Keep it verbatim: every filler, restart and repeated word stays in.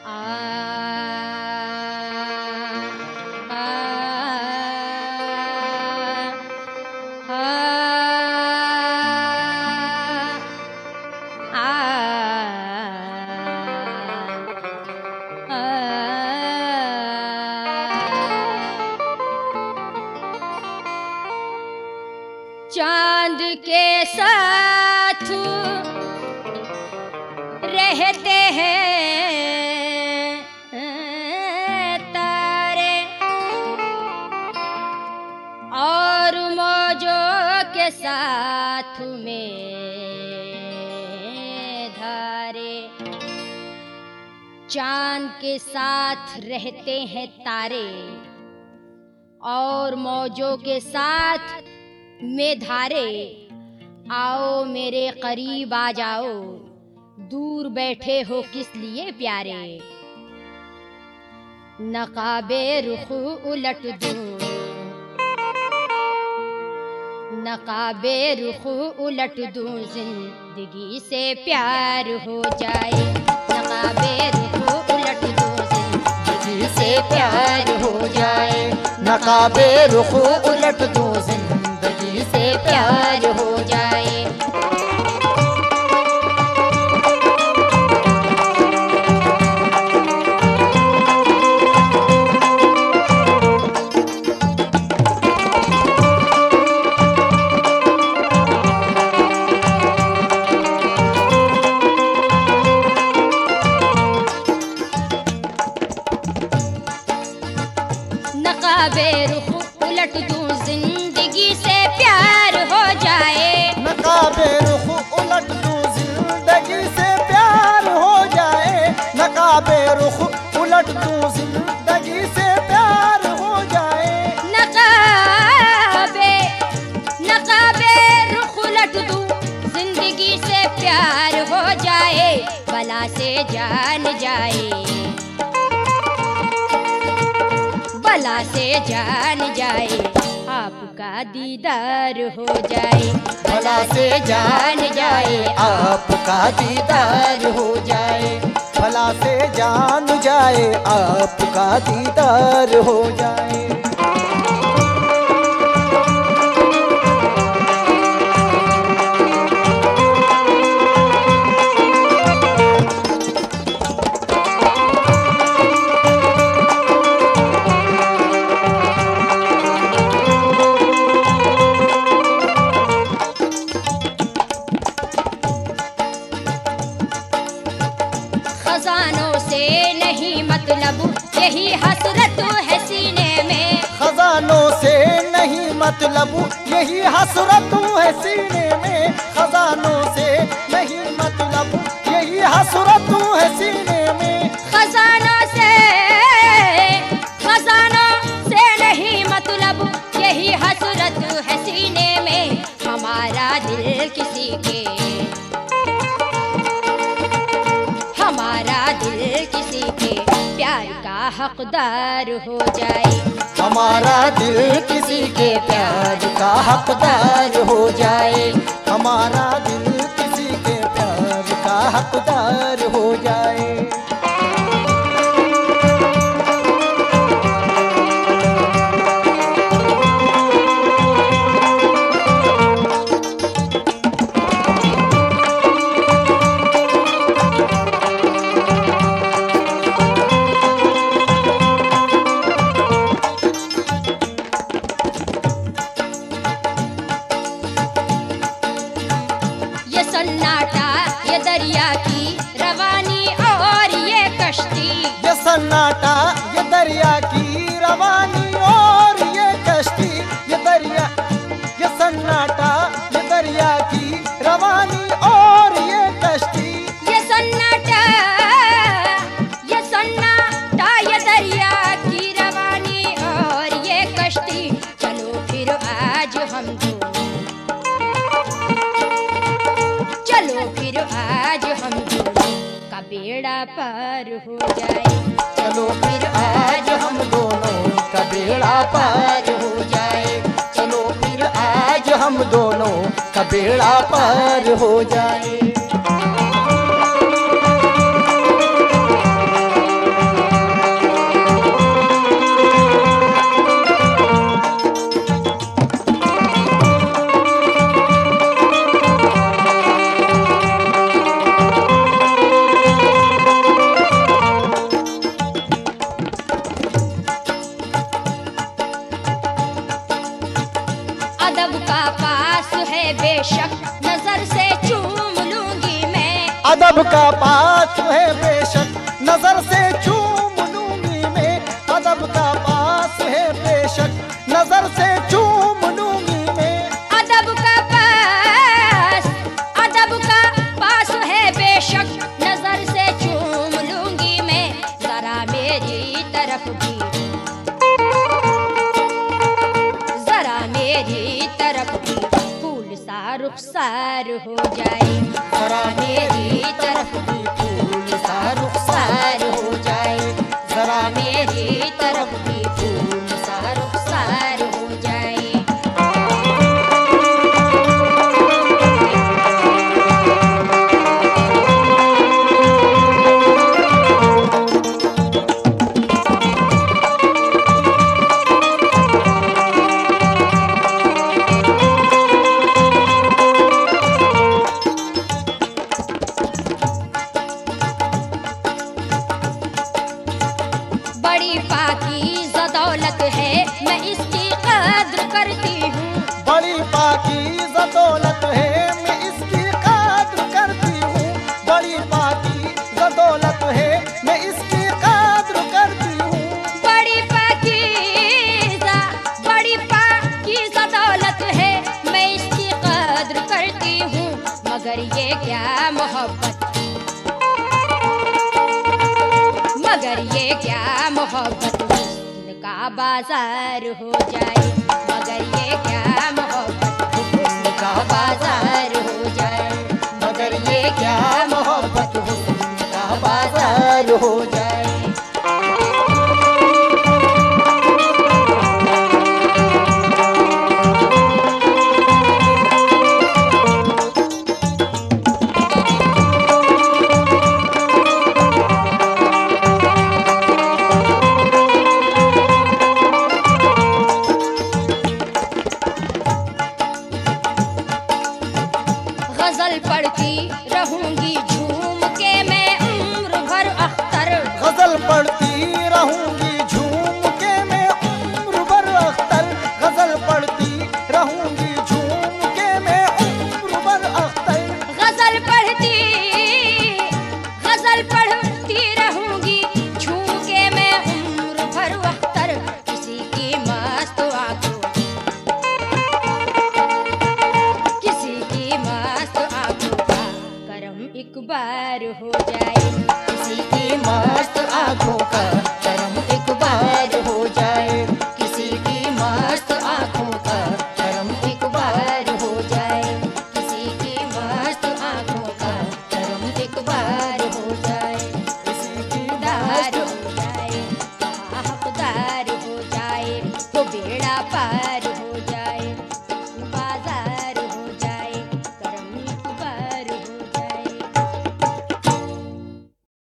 आ आ चांद के साथ रहते हैं तारे और मौजों के साथ में धारे। चांद के साथ रहते हैं तारे और मौजों के साथ में धारे। आओ मेरे करीब आ जाओ, दूर बैठे हो किस लिए प्यारे। नकाबे रुख उलट दूं, नकाबे रुख उलट दूं, जिंदगी से प्यार हो जाए। नकाबे रुख उलट दूं, जिंदगी से प्यार हो जाए। नकाबे रुख उलट दूं, जिंदगी से प्यार हो जाए। नकाबे रुख उलट दूं, जिंदगी से प्यार हो जाए। नकाबे रुख उलट दूं, जिंदगी से प्यार हो जाए। नकाबे रुख उलट दूं, जिंदगी से प्यार हो जाए। नकाबे नकाबे रुख उलट दूं, जिंदगी से प्यार हो जाए। बला से जान जाए, बला से जान जाए, आपका दीदार हो जाए। भला से जान जाए, आपका दीदार हो जाए। भला से जान जाए, आपका दीदार हो जाए। खजानों से नहीं मतलब, यही हसरत है सीने में। खजानों से नहीं मतलब, यही हसरत है सीने में। खजानों से नहीं मतलब, यही हसरत है सीने में। खजानों से खजानों से नहीं मतलब, यही हसरत है सीने में। हमारा दिल किसी के हमारा दिल किसी के प्यार का हकदार हो जाए। हमारा दिल किसी के प्यार का हकदार हो जाए। हमारा दिल किसी के प्यार का हकदार हो जाए। सन्नाटा ये दरिया की रवानी और ये कश्ती। ये सन्नाटा ये दरिया की रवानी और ये कश्ती। ये दरिया ये सन्नाटा ये दरिया की रवानी और ये कश्ती। ये सन्नाटा ये सन्नाटा ये दरिया की रवानी और ये कश्ती। चलो फिर आज हम दोनों, चलो फिर आज हम दोनों का बेड़ा पार हो जाए। चलो फिर आज हम दोनों का बेड़ा पार हो जाए। चलो फिर आज हम दोनों का बेड़ा पार हो जाए। अदब का पास है बेशक नजर से चूम लूंगी मैं, अदब का पास है बेशक नजर से चूम लूंगी मैं। अदब का पास, अदब का पास है बेशक नजर से चूम लूंगी मैं। जरा मेरी तरफ भी, जरा मेरी तरफ भी फूल सा रुखसार हो जाए, जरा मेरी तरफ भी फूल सा रुखसार हो जाए, जरा मेरी तरफ भी फूल सा रुखसार हो जाए। बड़ी पाकीज़ा दौलत है मैं इसकी कद्र करती हूँ, बड़ी पाकीज़ा दौलत है मैं इसकी कद्र करती हूँ, बड़ी पाकीज़ा दौलत है मैं इसकी कद्र करती हूँ। बड़ी पाकीज़ा, बड़ी पाकीज़ा दौलत है मैं इसकी कद्र करती हूँ। मगर ये क्या मोहब्बत, मगर ये क्या मोहब्बत हुस्न का बाजार हो जाए, मगर ये क्या मोहब्बत हुस्न का बाजार हो जाए, मगर ये क्या मोहब्बत हुस्न का बाजार हो जाए। गजल पढ़ती रहूंगी झूम के मैं उम्र भर अख्तर, गजल पढ़ती रहूंगी झूम के मैं उम्र भर अख्तर, गजल पढ़ती रहूंगी झूम के मैं उम्र भर अख्तर। गजल पढ़ती, गजल पढ़ती रहूंगी झूम के मैं उम्र भर अख्तर। किसी की मस्त आंखों, किसी की मस्त आंखों का करम एक बार हो जाए,